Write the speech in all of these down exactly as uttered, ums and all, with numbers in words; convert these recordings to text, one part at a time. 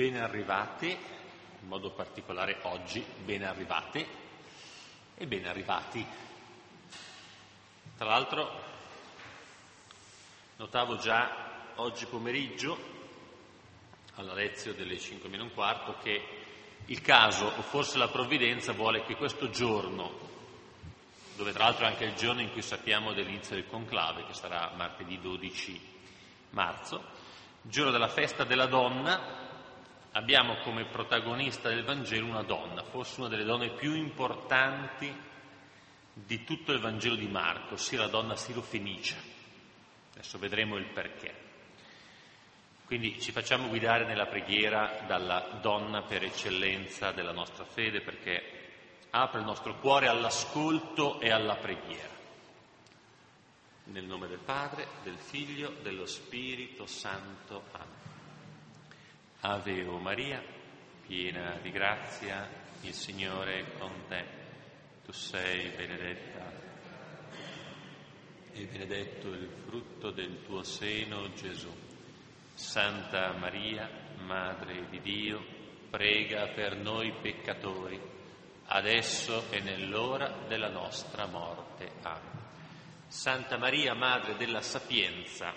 ben arrivate, in modo particolare oggi, ben arrivate e ben arrivati. Tra l'altro notavo già oggi pomeriggio, alla lezione delle cinque meno un quarto, che il caso, o forse la provvidenza, vuole che questo giorno, dove tra l'altro è anche il giorno in cui sappiamo dell'inizio del conclave, che sarà martedì dodici marzo, giorno della festa della donna, abbiamo come protagonista del Vangelo una donna, forse una delle donne più importanti di tutto il Vangelo di Marco, ossia la donna sirofenicia. Adesso vedremo il perché. Quindi ci facciamo guidare nella preghiera dalla donna per eccellenza della nostra fede, perché apre il nostro cuore all'ascolto e alla preghiera. Nel nome del Padre, del Figlio, dello Spirito Santo. Amen. Ave o Maria, piena di grazia, il Signore è con te. Tu sei benedetta e benedetto il frutto del tuo seno, Gesù. Santa Maria, Madre di Dio, prega per noi peccatori, adesso e nell'ora della nostra morte. Amen. Santa Maria, Madre della Sapienza.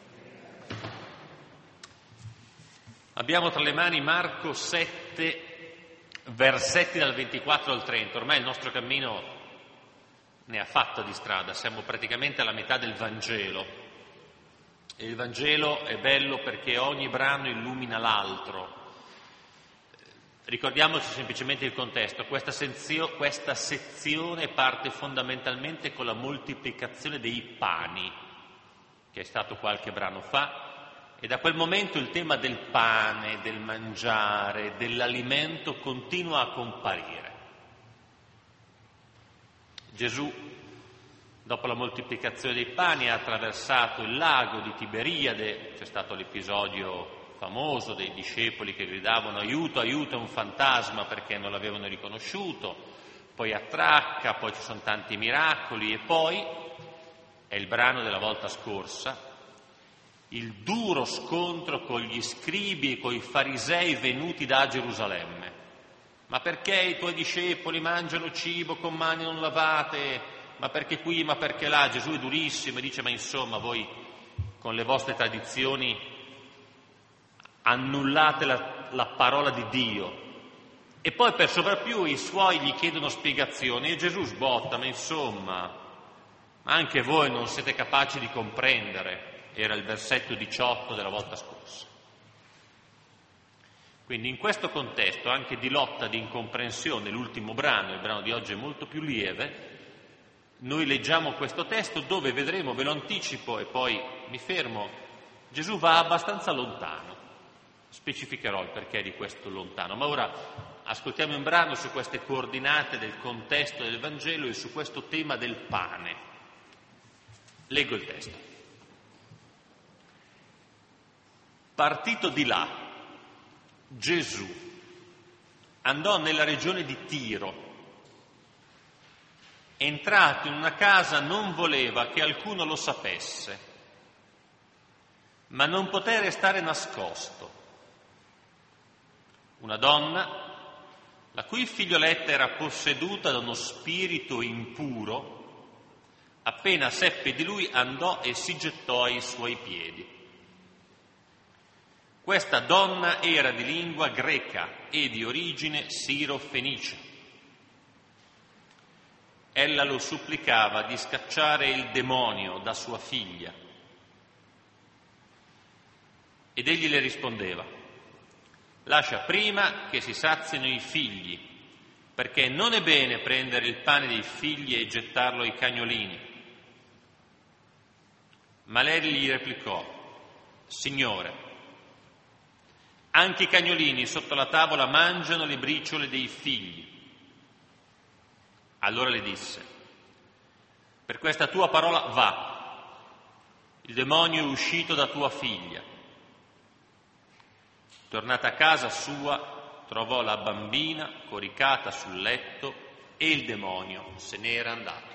Abbiamo tra le mani Marco sette, versetti dal ventiquattro al trenta. Ormai il nostro cammino ne ha fatta di strada, siamo praticamente alla metà del Vangelo. E il Vangelo è bello perché ogni brano illumina l'altro. Ricordiamoci semplicemente il contesto. Questa, senzio, questa sezione parte fondamentalmente con la moltiplicazione dei pani, che è stato qualche brano fa, e da quel momento il tema del pane, del mangiare, dell'alimento continua a comparire. Gesù, dopo la moltiplicazione dei pani, ha attraversato il lago di Tiberiade. C'è stato l'episodio famoso dei discepoli che gridavano aiuto, aiuto, è un fantasma, perché non l'avevano riconosciuto, poi attracca, poi ci sono tanti miracoli e poi, è il brano della volta scorsa, il duro scontro con gli scribi e con i farisei venuti da Gerusalemme. Ma perché i tuoi discepoli mangiano cibo con mani non lavate? Ma perché qui, ma perché là? Gesù è durissimo e dice, ma insomma voi con le vostre tradizioni annullate la, la parola di Dio. E poi per sovrappiù i suoi gli chiedono spiegazioni e Gesù sbotta, ma insomma, ma anche voi non siete capaci di comprendere. Era il versetto diciotto della volta scorsa. Quindi in questo contesto anche di lotta, di incomprensione, l'ultimo brano, il brano di oggi è molto più lieve, noi leggiamo questo testo dove vedremo, ve lo anticipo e poi mi fermo, Gesù va abbastanza lontano. Specificherò il perché di questo lontano, ma ora ascoltiamo un brano su queste coordinate del contesto del Vangelo e su questo tema del pane. Leggo il testo. Partito di là, Gesù andò nella regione di Tiro. Entrato in una casa non voleva che alcuno lo sapesse, ma non poté restare nascosto. Una donna, la cui figlioletta era posseduta da uno spirito impuro, appena seppe di lui andò e si gettò ai suoi piedi. Questa donna era di lingua greca e di origine sirofenicia. Ella lo supplicava di scacciare il demonio da sua figlia. Ed egli le rispondeva: lascia prima che si sazino i figli, perché non è bene prendere il pane dei figli e gettarlo ai cagnolini. Ma lei gli replicò: Signore, anche i cagnolini sotto la tavola mangiano le briciole dei figli. Allora le disse: per questa tua parola va, il demonio è uscito da tua figlia. Tornata a casa sua, trovò la bambina coricata sul letto e il demonio se n'era andato.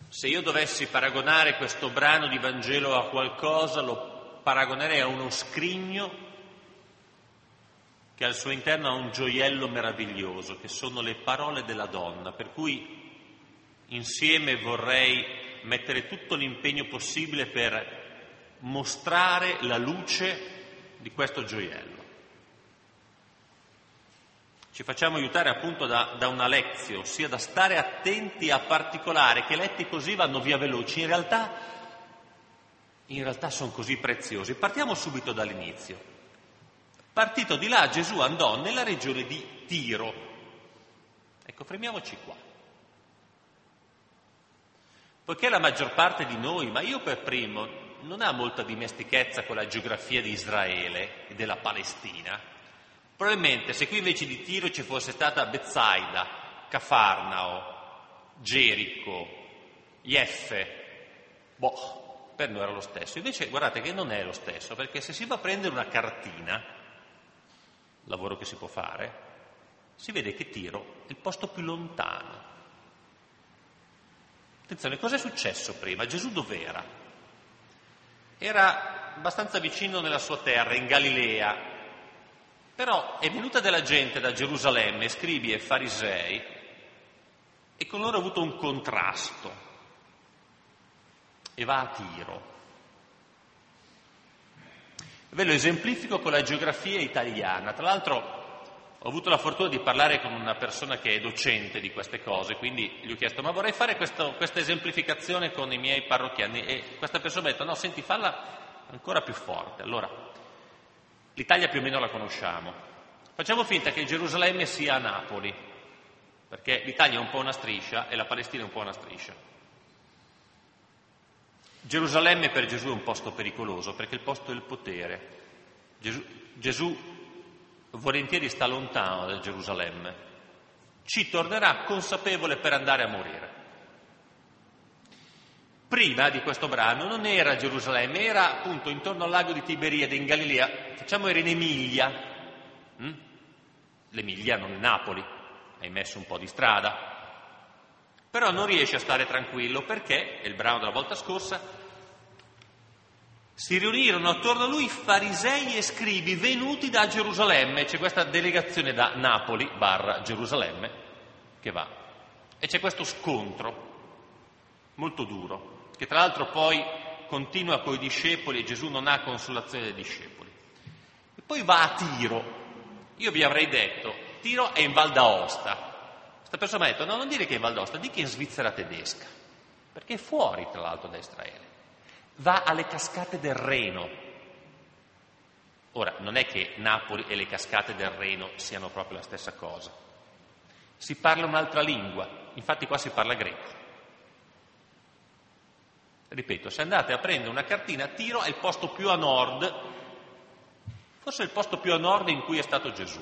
Se io dovessi paragonare questo brano di Vangelo a qualcosa, lo paragonerei a uno scrigno che al suo interno ha un gioiello meraviglioso, che sono le parole della donna, per cui insieme vorrei mettere tutto l'impegno possibile per mostrare la luce di questo gioiello. Ci facciamo aiutare appunto da, da una lezione, ossia da stare attenti a particolari che letti così vanno via veloci. In realtà, in realtà sono così preziosi. Partiamo subito dall'inizio. Partito di là, Gesù andò nella regione di Tiro. Ecco, fermiamoci qua. Poiché la maggior parte di noi, ma io per primo, non ha molta dimestichezza con la geografia di Israele e della Palestina, probabilmente se qui invece di Tiro ci fosse stata Betsaida, Cafarnao, Gerico, Ieffe, boh, per noi era lo stesso. Invece guardate che non è lo stesso, perché se si va a prendere una cartina, lavoro che si può fare, si vede che Tiro è il posto più lontano. Attenzione, cosa è successo prima? Gesù dov'era? Era abbastanza vicino nella sua terra, in Galilea, però è venuta della gente da Gerusalemme, scribi e farisei, e con loro ha avuto un contrasto, e va a Tiro. Ve lo esemplifico con la geografia italiana. Tra l'altro ho avuto la fortuna di parlare con una persona che è docente di queste cose, quindi gli ho chiesto ma vorrei fare questo, questa esemplificazione con i miei parrocchiani, e questa persona mi ha detto no, senti, falla ancora più forte. Allora, l'Italia più o meno la conosciamo, facciamo finta che Gerusalemme sia a Napoli, perché l'Italia è un po' una striscia e la Palestina è un po' una striscia. Gerusalemme per Gesù è un posto pericoloso, perché il posto è il potere. Gesù, Gesù volentieri sta lontano da Gerusalemme, ci tornerà consapevole per andare a morire. Prima di questo brano non era a Gerusalemme, era appunto intorno al lago di Tiberiade in Galilea, facciamo era in Emilia, hm? L'Emilia non è Napoli, hai messo un po' di strada. Però non riesce a stare tranquillo perché, è il brano della volta scorsa, si riunirono attorno a lui farisei e scribi venuti da Gerusalemme. C'è questa delegazione da Napoli barra Gerusalemme che va. E c'è questo scontro molto duro, che tra l'altro poi continua con i discepoli e Gesù non ha consolazione dei discepoli. E poi va a Tiro. Io vi avrei detto, Tiro è in Val d'Aosta. Questa persona mi ha detto, no, non dire che è in Val d'Aosta, di che è in Svizzera tedesca, perché è fuori tra l'altro da Israele. Va alle cascate del Reno. Ora, non è che Napoli e le cascate del Reno siano proprio la stessa cosa. Si parla un'altra lingua, infatti qua si parla greco. Ripeto, se andate a prendere una cartina, Tiro è il posto più a nord, forse il posto più a nord in cui è stato Gesù.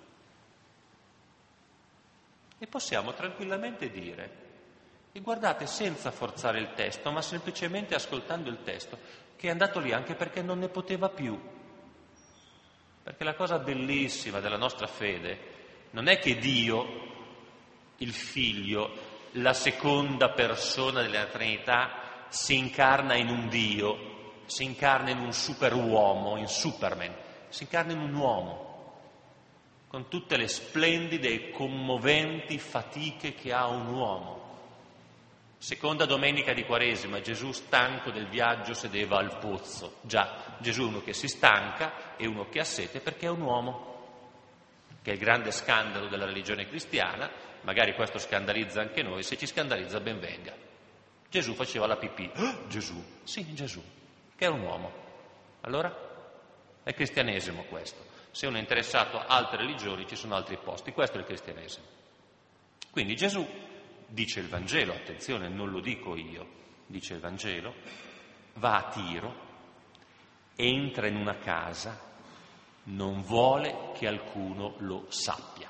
E possiamo tranquillamente dire, e guardate senza forzare il testo, ma semplicemente ascoltando il testo, che è andato lì anche perché non ne poteva più. Perché la cosa bellissima della nostra fede non è che Dio, il Figlio, la seconda persona della Trinità, si incarna in un Dio, si incarna in un superuomo, in Superman, si incarna in un uomo, con tutte le splendide e commoventi fatiche che ha un uomo. Seconda domenica di Quaresima, Gesù stanco del viaggio sedeva al pozzo. Già, Gesù è uno che si stanca e uno che ha sete perché è un uomo, che è il grande scandalo della religione cristiana. Magari questo scandalizza anche noi, se ci scandalizza ben venga. Gesù faceva la pipì. Oh, Gesù? Sì, Gesù, che è un uomo. Allora? È cristianesimo questo. Se uno è interessato a altre religioni ci sono altri posti, questo è il cristianesimo. Quindi Gesù, dice il Vangelo, attenzione, non lo dico io, dice il Vangelo, va a Tiro, entra in una casa, non vuole che alcuno lo sappia.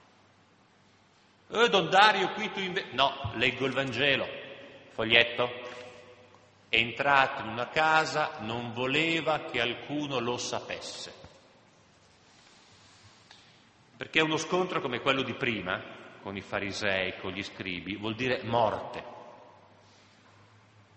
Eh, Don Dario, qui tu invece... No, leggo il Vangelo, foglietto. È entrato in una casa, non voleva che alcuno lo sapesse. Perché uno scontro come quello di prima, con i farisei, con gli scribi, vuol dire morte.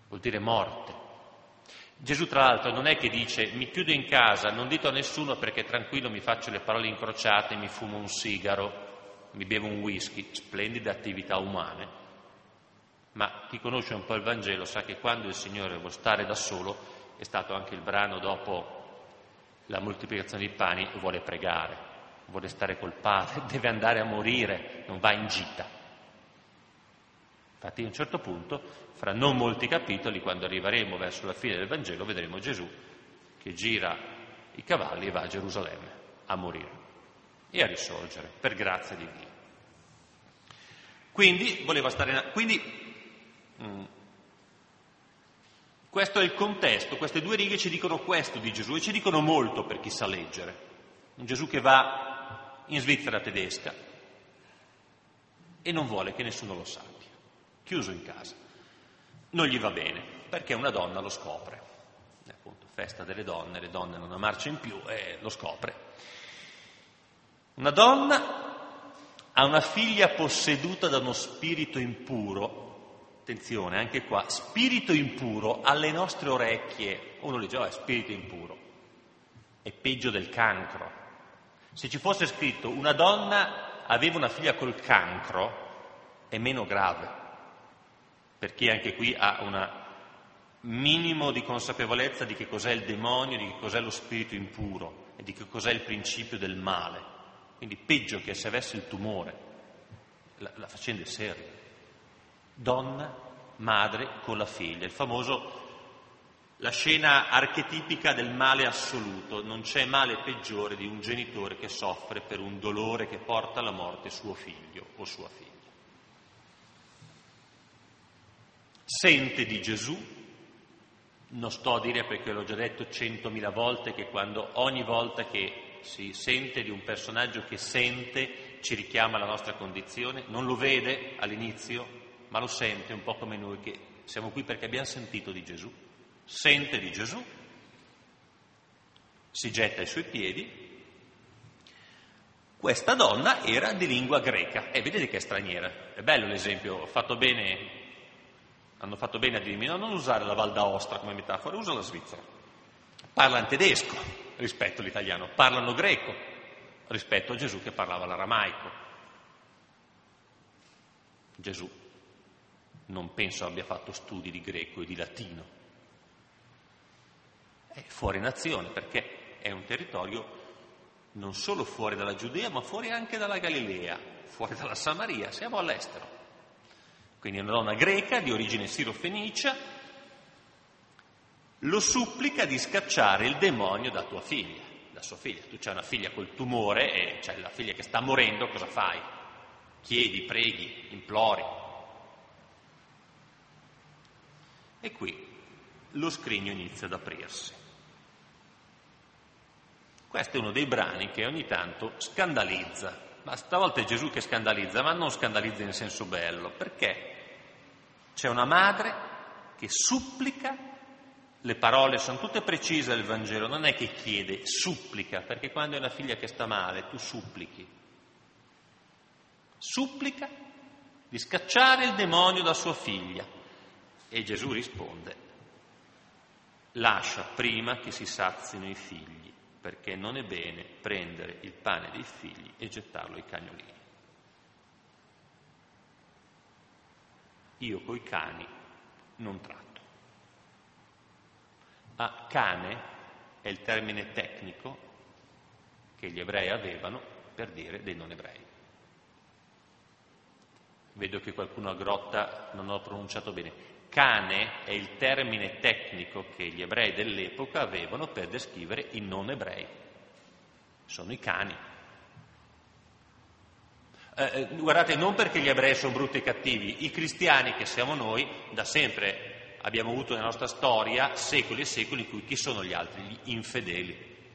vuol dire morte. Gesù tra l'altro non è che dice mi chiudo in casa, non dito a nessuno perché tranquillo mi faccio le parole incrociate, mi fumo un sigaro, mi bevo un whisky, splendide attività umane, ma chi conosce un po' il Vangelo sa che quando il Signore vuole stare da solo, è stato anche il brano dopo la moltiplicazione dei pani, vuole pregare, vuole stare col Padre, deve andare a morire, non va in gita. Infatti a un certo punto, fra non molti capitoli, quando arriveremo verso la fine del Vangelo, vedremo Gesù che gira i cavalli e va a Gerusalemme a morire e a risorgere per grazia di Dio. Quindi voleva stare in... Quindi mh, questo è il contesto, queste due righe ci dicono questo di Gesù e ci dicono molto per chi sa leggere. Un Gesù che va in Svizzera tedesca e non vuole che nessuno lo sappia. Chiuso in casa, non gli va bene perché una donna lo scopre, è appunto festa delle donne, le donne non amarci in più e lo scopre. Una donna ha una figlia posseduta da uno spirito impuro, attenzione anche qua, spirito impuro alle nostre orecchie, uno dice oh è spirito impuro, è peggio del cancro. Se ci fosse scritto una donna aveva una figlia col cancro è meno grave, per chi anche qui ha un minimo di consapevolezza di che cos'è il demonio, di che cos'è lo spirito impuro e di che cos'è il principio del male. Quindi peggio che se avesse il tumore. La, la faccenda è seria. Donna, madre con la figlia, il famoso, la scena archetipica del male assoluto. Non c'è male peggiore di un genitore che soffre per un dolore che porta alla morte suo figlio o sua figlia. Sente di Gesù, non sto a dire perché l'ho già detto centomila volte che quando ogni volta che si sente di un personaggio che sente ci richiama alla nostra condizione, non lo vede all'inizio ma lo sente un po' come noi che siamo qui perché abbiamo sentito di Gesù, sente di Gesù, si getta ai suoi piedi. Questa donna era di lingua greca e vedete che è straniera, è bello l'esempio, ho fatto bene. Hanno fatto bene a dirmi no, non usare la Val d'Aosta come metafora, usa la Svizzera. Parlano tedesco rispetto all'italiano, parlano greco rispetto a Gesù che parlava l'aramaico. Gesù non penso abbia fatto studi di greco e di latino. È fuori nazione perché è un territorio non solo fuori dalla Giudea ma fuori anche dalla Galilea, fuori dalla Samaria, siamo all'estero. Quindi è una donna greca di origine sirofenicia, lo supplica di scacciare il demonio da tua figlia, da sua figlia. Tu c'hai una figlia col tumore e c'hai la figlia che sta morendo, cosa fai? Chiedi, preghi, implori. E qui lo scrigno inizia ad aprirsi. Questo è uno dei brani che ogni tanto scandalizza. Ma stavolta è Gesù che scandalizza, ma non scandalizza in senso bello, perché c'è una madre che supplica, le parole sono tutte precise del Vangelo, non è che chiede, supplica, perché quando è una figlia che sta male tu supplichi. Supplica di scacciare il demonio da sua figlia e Gesù risponde, lascia prima che si sazino i figli, perché non è bene prendere il pane dei figli e gettarlo ai cagnolini. Io coi cani non tratto. Ah, cane è il termine tecnico che gli ebrei avevano per dire dei non ebrei. Vedo che qualcuno aggrotta, non ho pronunciato bene. Cane è il termine tecnico che gli ebrei dell'epoca avevano per descrivere i non ebrei. Sono i cani. Eh, guardate, non perché gli ebrei sono brutti e cattivi, i cristiani che siamo noi da sempre abbiamo avuto nella nostra storia secoli e secoli in cui chi sono gli altri? Gli infedeli.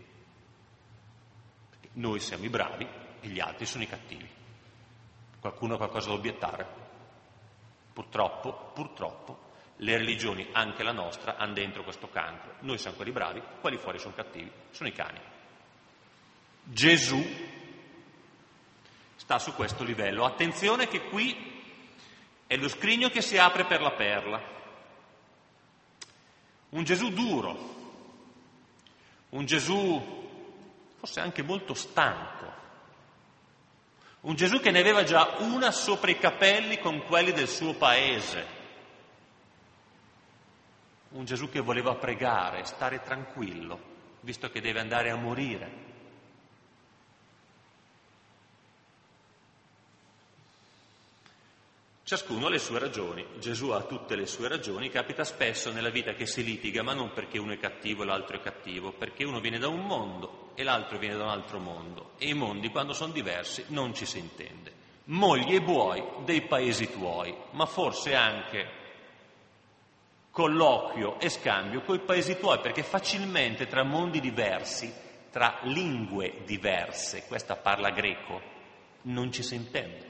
Perché noi siamo i bravi e gli altri sono i cattivi. Qualcuno ha qualcosa da obiettare? Purtroppo, purtroppo, le religioni, anche la nostra, hanno dentro questo cancro. Noi siamo quelli bravi, quelli fuori sono cattivi, sono i cani. Gesù sta su questo livello. Attenzione che qui è lo scrigno che si apre per la perla. un Gesù duro, un Gesù forse anche molto stanco, un Gesù che ne aveva già una sopra i capelli con quelli del suo paese, un Gesù che voleva pregare, stare tranquillo, visto che deve andare a morire. Ciascuno ha le sue ragioni, Gesù ha tutte le sue ragioni, capita spesso nella vita che si litiga, ma non perché uno è cattivo e l'altro è cattivo, perché uno viene da un mondo e l'altro viene da un altro mondo, e i mondi quando sono diversi non ci si intende. Mogli e buoi dei paesi tuoi, ma forse anche colloquio e scambio coi paesi tuoi, perché facilmente tra mondi diversi, tra lingue diverse, questa parla greco, non ci si intende.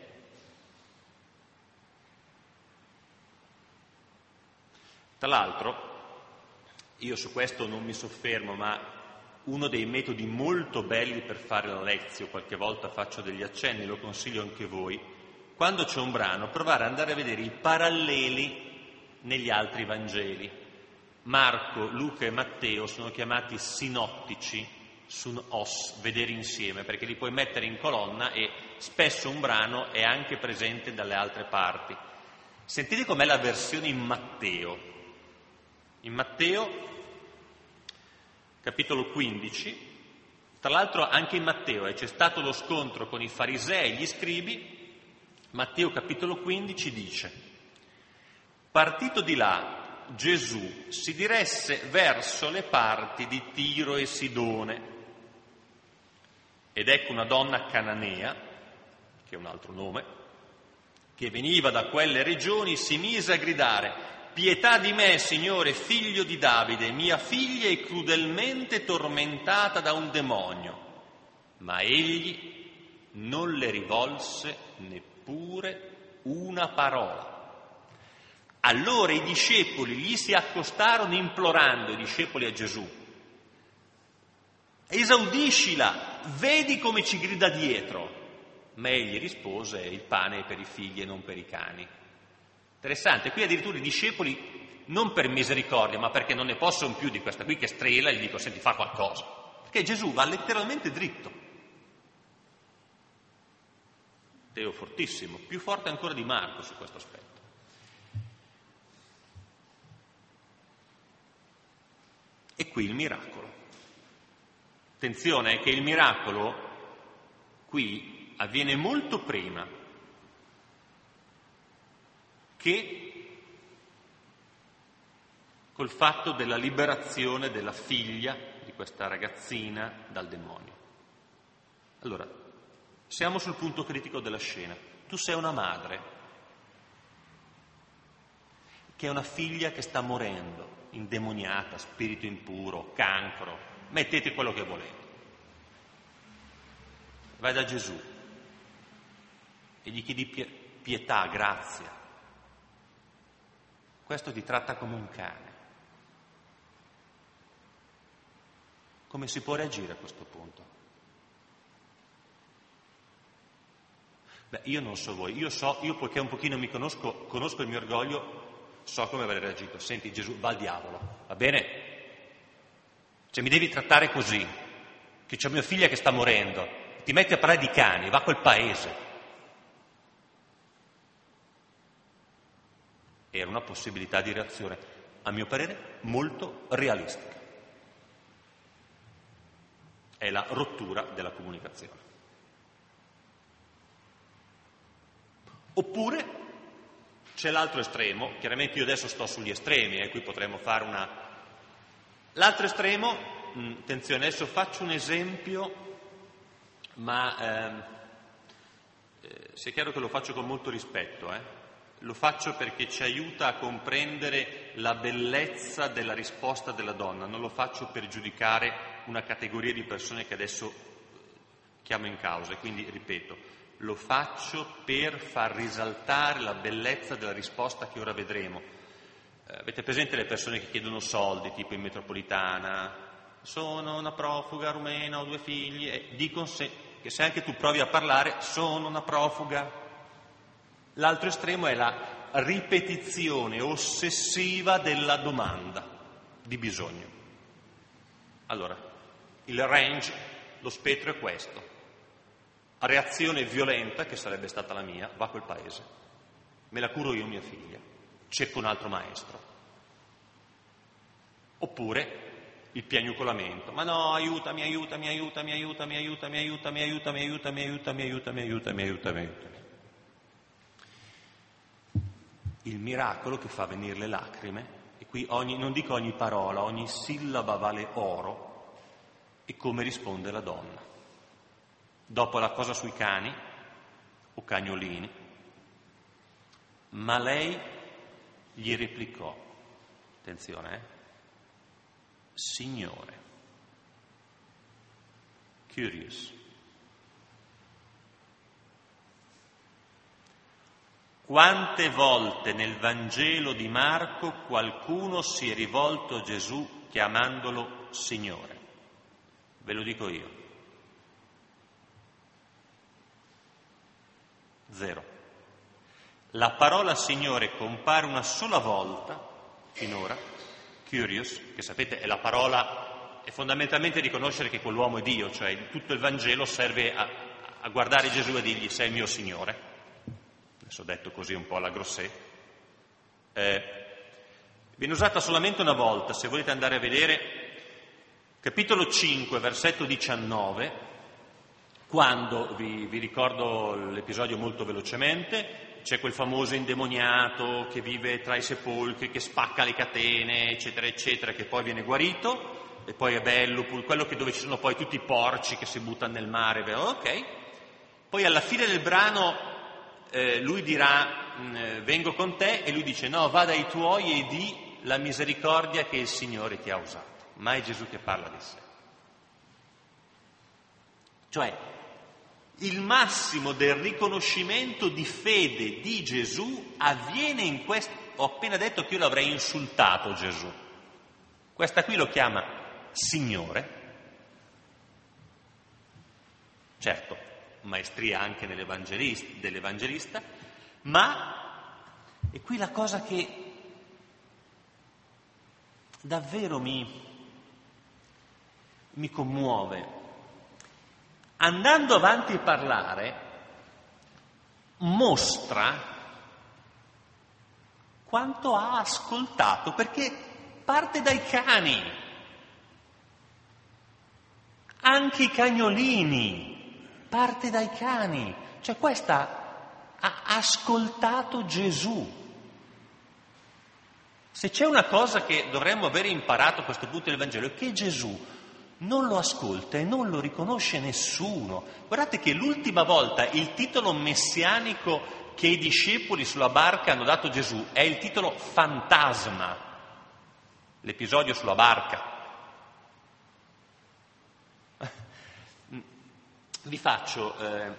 Tra l'altro, io su questo non mi soffermo, ma uno dei metodi molto belli per fare la lezione, qualche volta faccio degli accenni, lo consiglio anche voi, quando c'è un brano, provare ad andare a vedere i paralleli negli altri Vangeli. Marco, Luca e Matteo sono chiamati sinottici, sun os, vedere insieme, perché li puoi mettere in colonna e spesso un brano è anche presente dalle altre parti. Sentite com'è la versione in Matteo. In Matteo, capitolo quindici, tra l'altro anche in Matteo eh, c'è stato lo scontro con i farisei e gli scribi. Matteo capitolo quindici dice: partito di là, Gesù si diresse verso le parti di Tiro e Sidone, ed ecco una donna cananea, che è un altro nome, che veniva da quelle regioni, si mise a gridare: pietà di me, Signore, figlio di Davide, mia figlia è crudelmente tormentata da un demonio. Ma egli non le rivolse neppure una parola. Allora i discepoli gli si accostarono implorando, i discepoli a Gesù: esaudiscila, vedi come ci grida dietro. Ma egli rispose: il pane è per i figli e non per i cani. Interessante, qui addirittura i discepoli, non per misericordia, ma perché non ne possono più di questa qui che strela, gli dico: senti, fa qualcosa. Perché Gesù va letteralmente dritto. Teo fortissimo, più forte ancora di Marco su questo aspetto. E qui il miracolo. Attenzione che il miracolo qui avviene molto prima che col fatto della liberazione della figlia di questa ragazzina dal demonio. Allora, siamo sul punto critico della scena. Tu sei una madre che ha una figlia che sta morendo, indemoniata, spirito impuro, cancro, mettete quello che volete. Vai da Gesù e gli chiedi pietà, grazia. Questo ti tratta come un cane. Come si può reagire a questo punto? Beh, io non so voi, io so, io poiché un pochino mi conosco, conosco il mio orgoglio, so come avrei reagito. Senti, Gesù, va al diavolo, va bene? Cioè mi devi trattare così, che c'è mia figlia che sta morendo, ti metti a parlare di cani, va a quel paese. Era una possibilità di reazione, a mio parere, molto realistica. È la rottura della comunicazione. Oppure c'è l'altro estremo, chiaramente io adesso sto sugli estremi, e eh, qui potremmo fare una... L'altro estremo, mh, attenzione, adesso faccio un esempio, ma ehm, eh, sia chiaro che lo faccio con molto rispetto, eh. Lo faccio perché ci aiuta a comprendere la bellezza della risposta della donna, non lo faccio per giudicare una categoria di persone che adesso chiamo in causa, quindi ripeto, lo faccio per far risaltare la bellezza della risposta che ora vedremo. Eh, avete presente le persone che chiedono soldi, tipo in metropolitana? Sono una profuga rumena, ho due figli, e dicono se, che se anche tu provi a parlare, sono una profuga. L'altro estremo è la ripetizione ossessiva della domanda. di bisogno. Allora, il range, lo spettro è questo. Reazione violenta, che sarebbe stata la mia, va a quel paese. Me la curo io, mia figlia. Cerco un altro maestro. Oppure il piagnucolamento. Ma no, aiutami, aiutami, aiutami, aiutami, aiutami, aiutami, aiutami, aiutami, aiutami, aiutami, aiutami, aiutami, aiutami. Il miracolo che fa venire le lacrime, e qui ogni, non dico ogni parola, ogni sillaba vale oro, e come risponde la donna. Dopo la cosa sui cani, o cagnolini, ma lei gli replicò, attenzione, eh, Signore, curious. Quante volte nel Vangelo di Marco qualcuno si è rivolto a Gesù chiamandolo Signore? Ve lo dico io. Zero. La parola Signore compare una sola volta finora, curious, che sapete è la parola, è fondamentalmente riconoscere che quell'uomo è Dio, cioè tutto il Vangelo serve a, a guardare Gesù e dirgli sei il mio Signore. Adesso ho detto così un po' alla Grosset. Eh, viene usata solamente una volta, se volete andare a vedere, capitolo cinque, versetto diciannove, quando, vi, vi ricordo l'episodio molto velocemente, c'è quel famoso indemoniato che vive tra i sepolcri, che spacca le catene, eccetera, eccetera, che poi viene guarito, e poi è bello, quello che dove ci sono poi tutti i porci che si buttano nel mare, ok? Poi alla fine del brano eh, lui dirà, mh, vengo con te, e lui dice, no, va dai tuoi e di la misericordia che il Signore ti ha usato. Ma è Gesù che parla di sé. Cioè, il massimo del riconoscimento di fede di Gesù avviene in questo. Ho appena detto che io l'avrei insultato Gesù. Questa qui lo chiama Signore. Certo, maestria anche nell'evangelista, dell'evangelista, ma è qui la cosa che davvero mi, mi commuove. Andando avanti a parlare, mostra quanto ha ascoltato, perché parte dai cani, anche i cagnolini, parte dai cani, cioè questa ha ascoltato Gesù. Se c'è una cosa che dovremmo avere imparato a questo punto del Vangelo è che Gesù non lo ascolta e non lo riconosce nessuno. Guardate che l'ultima volta il titolo messianico che i discepoli sulla barca hanno dato a Gesù è il titolo fantasma, l'episodio sulla barca. Vi faccio eh,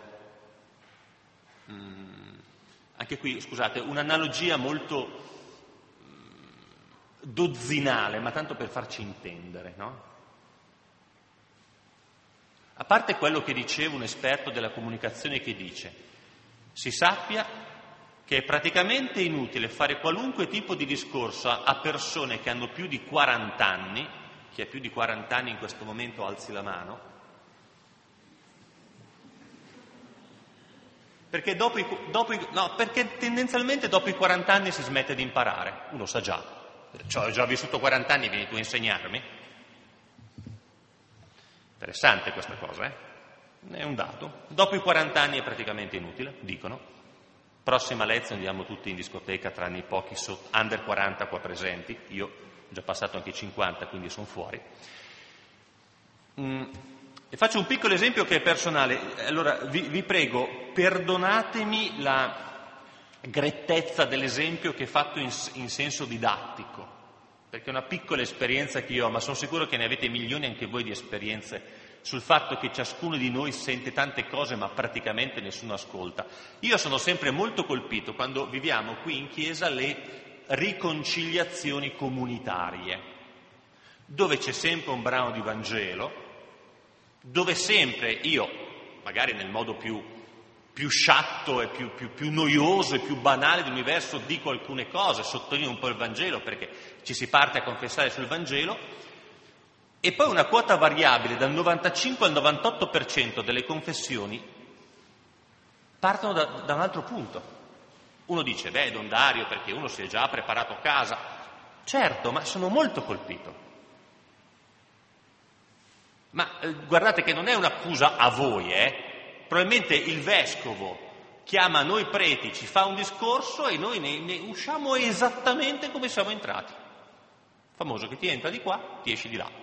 anche qui, scusate, un'analogia molto mh, dozzinale, ma tanto per farci intendere, no? A parte quello che diceva un esperto della comunicazione che dice, si sappia che è praticamente inutile fare qualunque tipo di discorso a, a persone che hanno più di quaranta anni, chi ha più di quaranta anni in questo momento alzi la mano, perché, dopo i, dopo i, no, perché tendenzialmente dopo i quaranta anni si smette di imparare, uno sa già, cioè, ho già vissuto quaranta anni, vieni tu a insegnarmi. Interessante questa cosa, eh? È un dato. Dopo i quaranta anni è praticamente inutile, dicono. Prossima lezione andiamo tutti in discoteca, tranne i pochi so- under quaranta qua presenti. Io ho già passato anche i cinquanta, quindi sono fuori. Mm. E faccio un piccolo esempio che è personale. Allora, vi, vi prego, perdonatemi la grettezza dell'esempio che è fatto in, in senso didattico, perché è una piccola esperienza che io ho, ma sono sicuro che ne avete milioni anche voi di esperienze sul fatto che ciascuno di noi sente tante cose ma praticamente nessuno ascolta. Io sono sempre molto colpito quando viviamo qui in chiesa le riconciliazioni comunitarie, dove c'è sempre un brano di Vangelo, dove sempre io, magari nel modo più più sciatto e più, più, più noioso e più banale dell'universo dico alcune cose, sottolineo un po' il Vangelo perché ci si parte a confessare sul Vangelo, e poi una quota variabile dal novantacinque al novantotto per cento delle confessioni partono da, da un altro punto. Uno dice, beh, Don Dario, perché uno si è già preparato a casa. Certo, ma sono molto colpito. Ma eh, guardate che non è un'accusa a voi, eh? Probabilmente il vescovo chiama noi preti, ci fa un discorso e noi ne, ne usciamo esattamente come siamo entrati. Famoso che ti entra di qua, ti esci di là.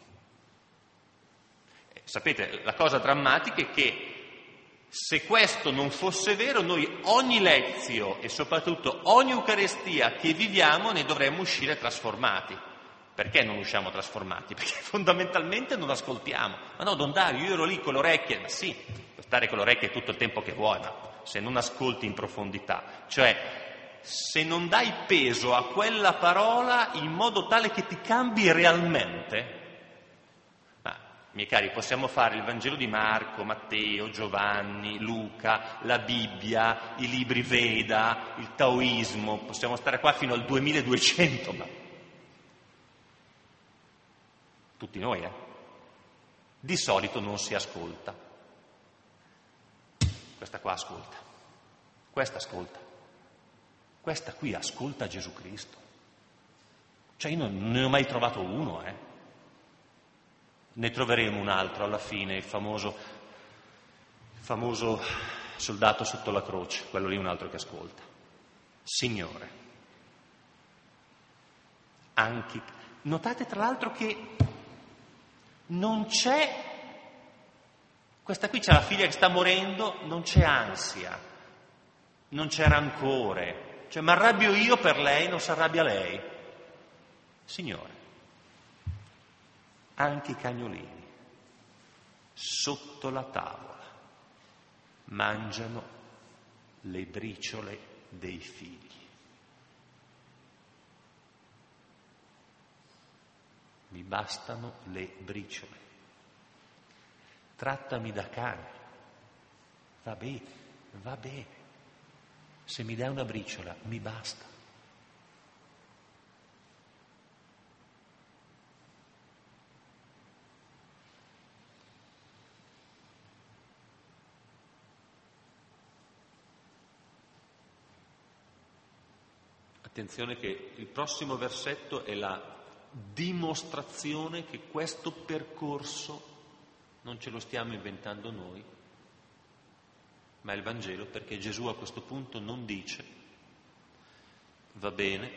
Eh, sapete, la cosa drammatica è che se questo non fosse vero, noi ogni lezio e soprattutto ogni Eucaristia che viviamo ne dovremmo uscire trasformati. Perché non usciamo trasformati? Perché fondamentalmente non ascoltiamo. Ma no, Don Dario, io ero lì con le orecchie. Ma sì, puoi stare con le orecchie tutto il tempo che vuoi, ma se non ascolti in profondità, cioè se non dai peso a quella parola in modo tale che ti cambi realmente. Ma, miei cari, possiamo fare il Vangelo di Marco, Matteo, Giovanni, Luca, la Bibbia, i libri Veda, il Taoismo, possiamo stare qua fino al duemiladuecento, ma tutti noi, eh? Di solito non si ascolta. Questa qua ascolta. Questa ascolta. Questa qui ascolta Gesù Cristo. Cioè io non ne ho mai trovato uno, eh? Ne troveremo un altro alla fine, il famoso, il famoso soldato sotto la croce, quello lì è un altro che ascolta. Signore. Anche. Notate tra l'altro che non c'è, questa qui c'è la figlia che sta morendo, non c'è ansia, non c'è rancore, cioè mi arrabbio io per lei, non si arrabbia lei. Signore, anche i cagnolini sotto la tavola mangiano le briciole dei figli. Mi bastano le briciole. Trattami da cane. Va bene, va bene. Se mi dai una briciola, mi basta. Attenzione che il prossimo versetto è la dimostrazione che questo percorso non ce lo stiamo inventando noi, ma è il Vangelo, perché Gesù a questo punto non dice va bene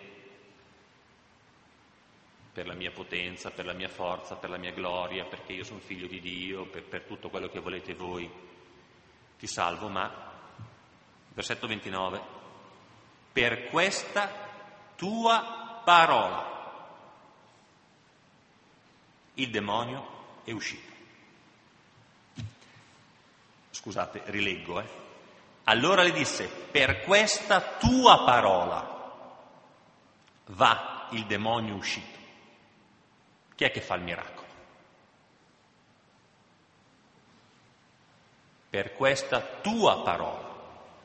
per la mia potenza, per la mia forza, per la mia gloria, perché io sono figlio di Dio, per, per tutto quello che volete voi ti salvo, ma versetto ventinove, per questa tua parola il demonio è uscito. Scusate, rileggo, eh. Allora le disse, per questa tua parola va il demonio uscito. Chi è che fa il miracolo? Per questa tua parola.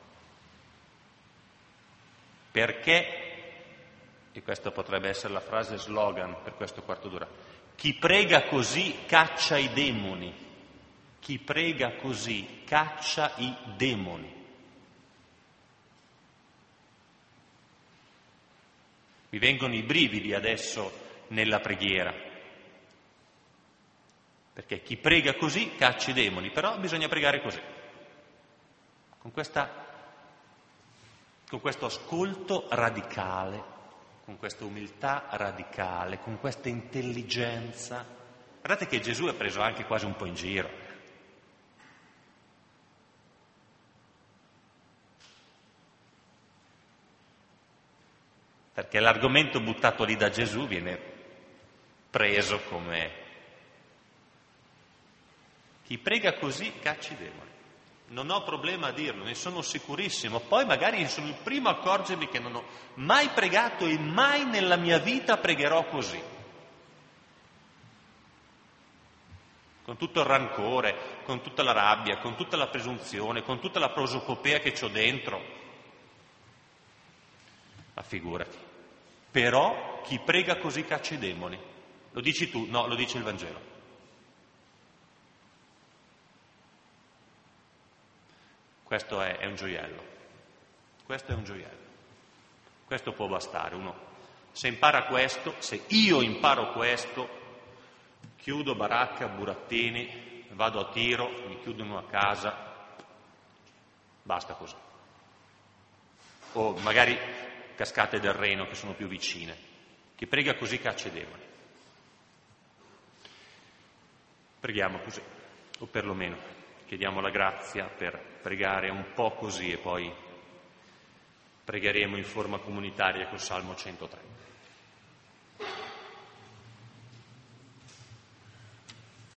Perché, e questa potrebbe essere la frase slogan per questo quarto d'ora, chi prega così caccia i demoni. Chi prega così caccia i demoni. Mi vengono i brividi adesso nella preghiera, perché chi prega così caccia i demoni, però bisogna pregare così, con questa, con questo ascolto radicale, con questa umiltà radicale, con questa intelligenza. Guardate che Gesù è preso anche quasi un po' in giro. Perché l'argomento buttato lì da Gesù viene preso come chi prega così caccia i demoni. Non ho problema a dirlo, ne sono sicurissimo. Poi magari sono il primo a accorgermi che non ho mai pregato e mai nella mia vita pregherò così. con tutto il rancore, con tutta la rabbia, con tutta la presunzione, con tutta la prosopopea che c'ho dentro. Ma figurati. Però chi prega così caccia i demoni. Lo dici tu? No, lo dice il Vangelo. Questo è, è un gioiello. Questo è un gioiello. Questo può bastare. Uno, se impara questo, se io imparo questo, chiudo baracca, burattini, vado a tiro, mi chiudo in una casa, basta così. O magari cascate del Reno che sono più vicine. Chi prega così caccia i demoni. Preghiamo così, o perlomeno chiediamo la grazia per pregare un po' così e poi pregheremo in forma comunitaria col Salmo centotré.